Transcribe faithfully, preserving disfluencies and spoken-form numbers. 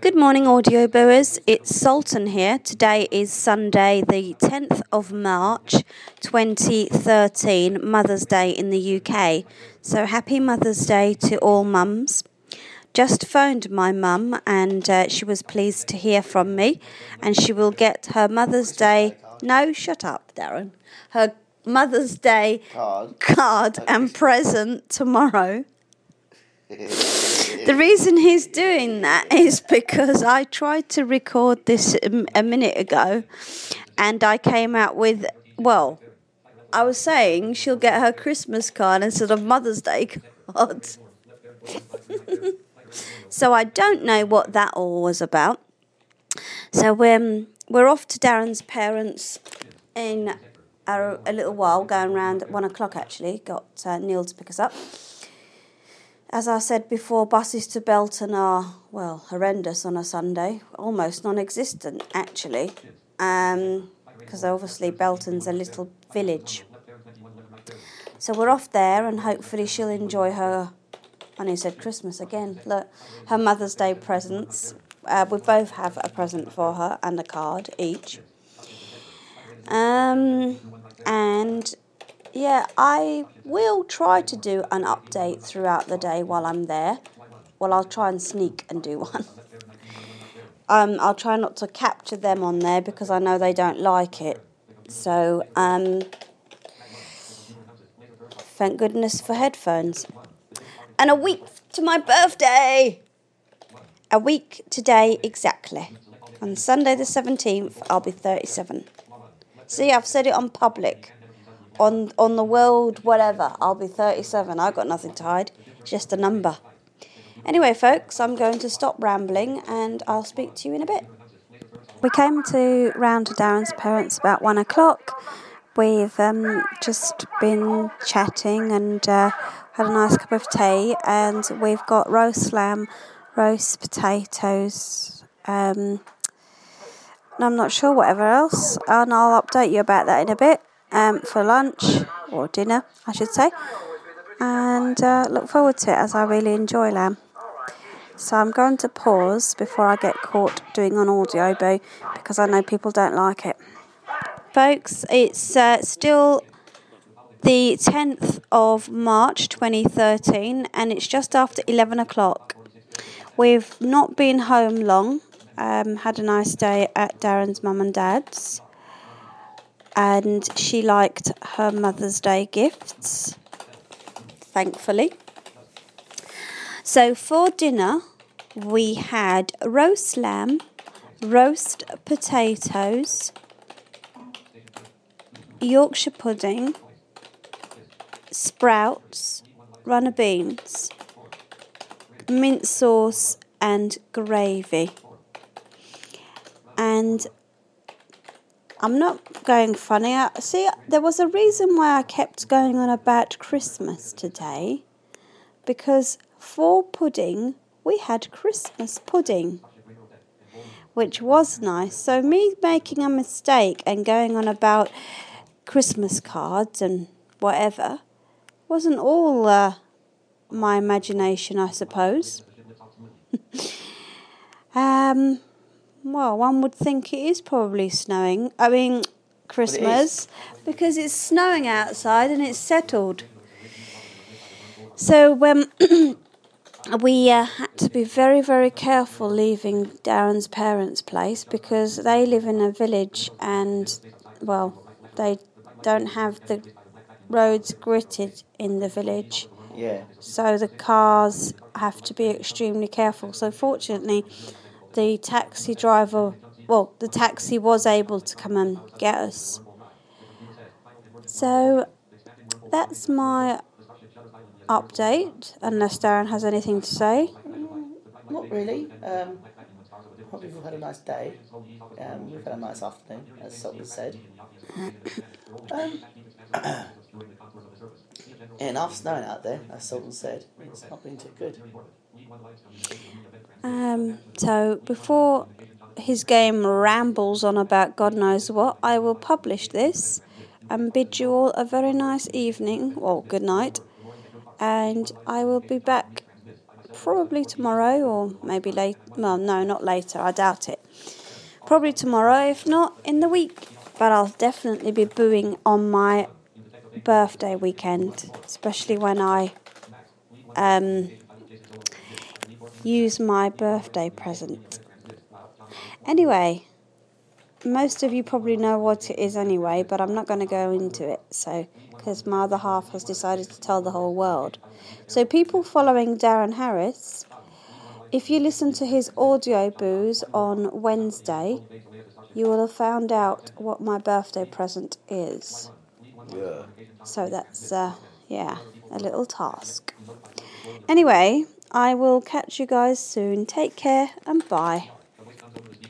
Good morning, audio viewers. It's Sultan here. Today is Sunday, the tenth of March, twenty thirteen, Mother's Day in the U K. So happy Mother's Day to all mums. Just phoned my mum and uh, she was pleased to hear from me, and she will get her Mother's Day. No, shut up, Darren. Her Mother's Day card, card and present tomorrow. The reason he's doing that is because I tried to record this a minute ago and I came out with, well, I was saying she'll get her Christmas card instead of Mother's Day card. So I don't know what that all was about. So um, we're off to Darren's parents in a, a little while, going round at one o'clock actually. Got uh, Neil to pick us up. As I said before, buses to Belton are, well, horrendous on a Sunday, almost non-existent, actually, um, because obviously Belton's a little village. So we're off there, and hopefully she'll enjoy her, I nearly said Christmas again, look, her Mother's Day presents. Uh, we both have a present for her and a card each. Um, and... Yeah, I will try to do an update throughout the day while I'm there. Well, I'll try and sneak and do one. um, I'll try not to capture them on there because I know they don't like it. So, um, thank goodness for headphones. And a week to my birthday! A week today exactly. On Sunday the seventeenth, I'll be thirty-seven. See, I've said it on public. On on the world, whatever, I'll be thirty-seven. I've got nothing to hide. It's just a number. Anyway, folks, I'm going to stop rambling and I'll speak to you in a bit. We came to round to Darren's parents about one o'clock. We've um, just been chatting and uh, had a nice cup of tea, and we've got roast lamb, roast potatoes, um, and I'm not sure whatever else, and I'll update you about that in a bit. Um, for lunch, or dinner, I should say, and uh, look forward to it as I really enjoy lamb. So I'm going to pause before I get caught doing an audio boo, because I know people don't like it. Folks, it's uh, still the tenth of March twenty thirteen, and it's just after eleven o'clock. We've not been home long, um, had a nice day at Darren's mum and dad's. And she liked her Mother's Day gifts, thankfully. So for dinner, we had roast lamb, roast potatoes, Yorkshire pudding, sprouts, runner beans, mint sauce and gravy. And I'm not going funny. I, see, there was a reason why I kept going on about Christmas today, because for pudding, we had Christmas pudding, which was nice. So me making a mistake and going on about Christmas cards and whatever wasn't all uh, my imagination, I suppose. um... Well, one would think it is probably snowing. I mean, Christmas, because it's snowing outside and it's settled. So um, we uh, had to be very, very careful leaving Darren's parents' place, because they live in a village and, well, they don't have the roads gritted in the village. Yeah. So the cars have to be extremely careful. So fortunately, the taxi driver, well, the taxi was able to come and get us. So that's my update, unless Darren has anything to say. Not really. Um, hope we've had a nice day. Um, we've had a nice afternoon, as Sultan said. um, enough snowing out there, as Sultan said. It's not been too good. Um, so before his game rambles on about God knows what, I will publish this and bid you all a very nice evening, or good night, and I will be back probably tomorrow or maybe late. Well, no, not later. I doubt it. Probably tomorrow, if not in the week. But I'll definitely be booing on my birthday weekend, especially when I um, use my birthday present. Anyway, most of you probably know what it is anyway, but I'm not going to go into it, so because my other half has decided to tell the whole world. So people following Darren Harris, if you listen to his audio boos on Wednesday, you will have found out what my birthday present is. Yeah. So that's, uh, yeah, a little task. Anyway, I will catch you guys soon. Take care and bye.